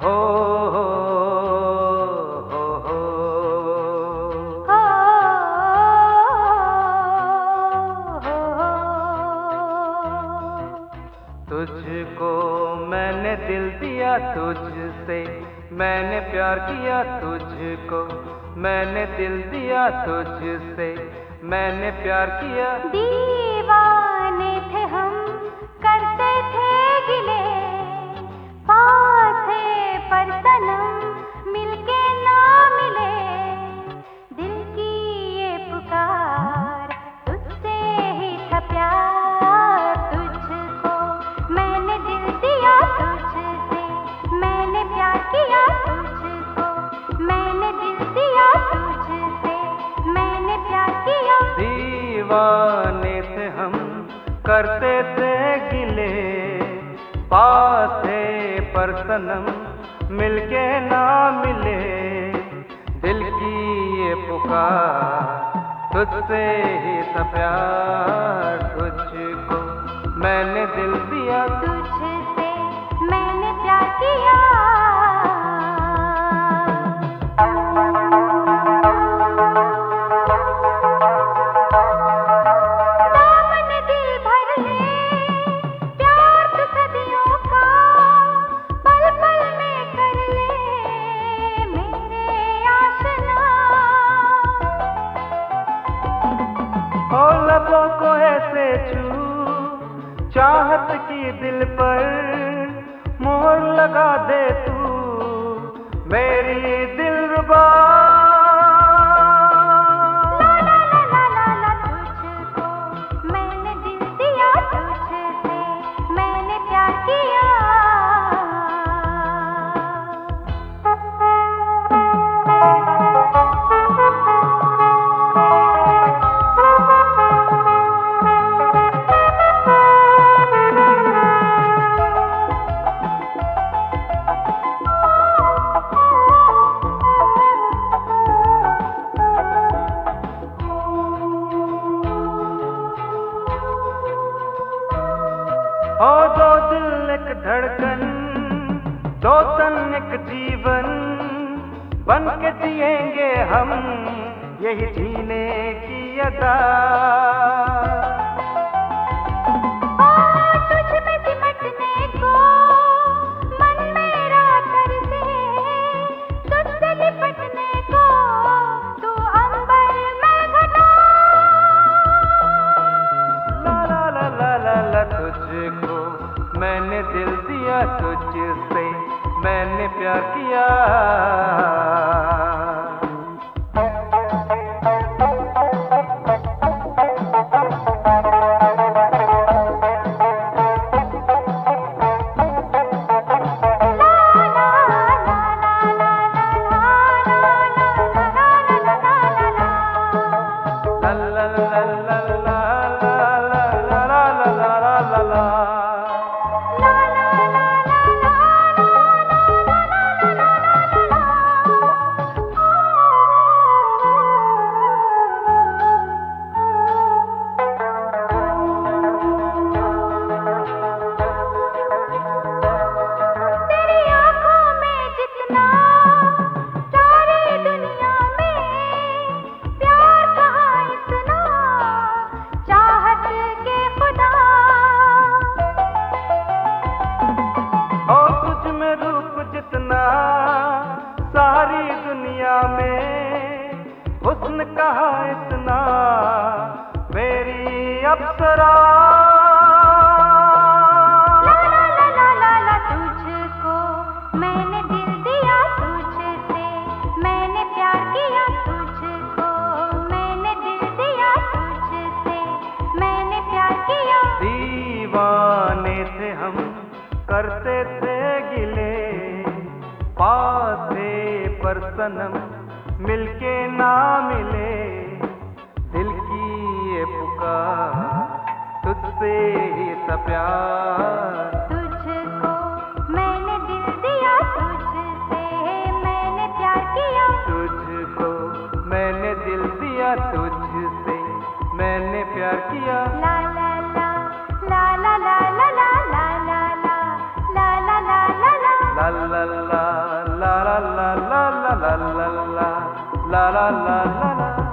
हो हो हो हो तुझको मैंने दिल दिया, तुझसे मैंने प्यार किया। तुझको मैंने दिल दिया, तुझसे मैंने प्यार किया। दीवाने थे हम, करते थे गिले, पास है पर सनम मिलके ना मिले। दिल की ये पुकार, तुझसे ही था प्यार। तुझको मैंने दिल दिया, तुझसे मैंने प्यार किया। तुझको मैंने दिल दिया, तुझसे मैंने प्यार किया। दीवाने थे हम, करते थे गिले, पास थे पर सनम मिलके ना मिले। दिल की ये पुकार, तुझसे ही था प्यार। तुझको मैंने दिल दिया, तुझसे मैंने प्यार किया। दामन दिल भर ले, प्यार तो सदियों का, पल पल में कर ले मेरे आशना। हो लबों को ऐसे छू, चाहत की दिल पर मोहर लगा दे तू, मेरी दिलरुबा। ला ला ला ला ला, तुझको मैंने दिल दिया, तुझसे मैंने प्यार किया। हो दो दिल एक धड़कन, दो तन एक जीवन, बन के जिएंगे हम यही जीने की अदा। तुझ में सिमटने को मन मेरा तरसे, तुझसे लिपटने को तू अंबर में घटा। ला ला ला ला ला ला, तुझको मैंने दिल दिया, तुझसे मैंने प्यार किया। ला ला ला ला ला ला ला ला ला ला ला। तेरी आँखों में जितना सारी दुनिया में प्यार कहाँ इतना, चाहत के खुदा। और तुझ में रूप जितना सारी दुनिया में, हुस्न कहाँ इतना मेरी अप्सरा। ला ला ला ला ला, तुझको मैंने दिल दिया, तुझसे मैंने प्यार किया। तुझको मैंने दिल दिया, तुझसे मैंने प्यार किया। दीवाने थे हम, करते थे गिले, पास थे पर सनम मिलके ना मिले। दिल की ये पुकार, तुझसे ही था प्यार। तुझको मैंने दिल दिया, तुझसे मैंने प्यार किया। तुझको मैंने दिल दिया, तुझसे मैंने प्यार किया। ला ला ला ला ला ला ला ला ला ला ला ला ला ला ला ला ला ला la la la la la la la la la la la la la